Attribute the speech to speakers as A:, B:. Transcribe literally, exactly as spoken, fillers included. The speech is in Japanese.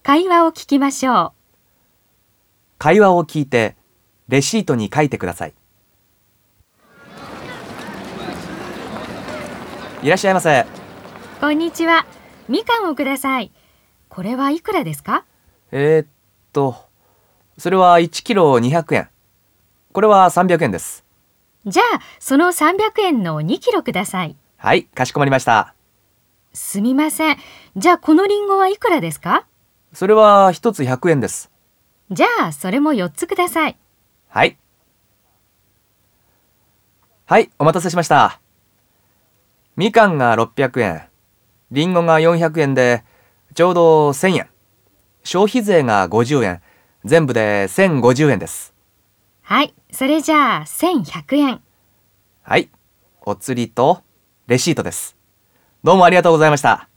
A: 会話を聞きましょう。
B: 会話を聞いて、レシートに書いてください。いらっしゃいませ。
A: こんにちは。みかんをください。これはいくらですか？
B: えー、っと、それはいちキロにひゃくえん。これはさんびゃくえんです。
A: じゃあ、そのさんびゃくえんのにキロください。
B: はい、かしこまりました。
A: すみません。じゃあ、このリンゴはいくらですか？
B: それはひとつひゃくえんです。
A: じゃあ、それもよっつください。
B: はい。はい、お待たせしました。みかんがろっぴゃくえん、りんごがよんひゃくえんで、ちょうどせんえん。消費税がごじゅうえん、全部でせんごじゅうえんです。
A: はい、それじゃあせんひゃくえん。
B: はい、お釣りとレシートです。どうもありがとうございました。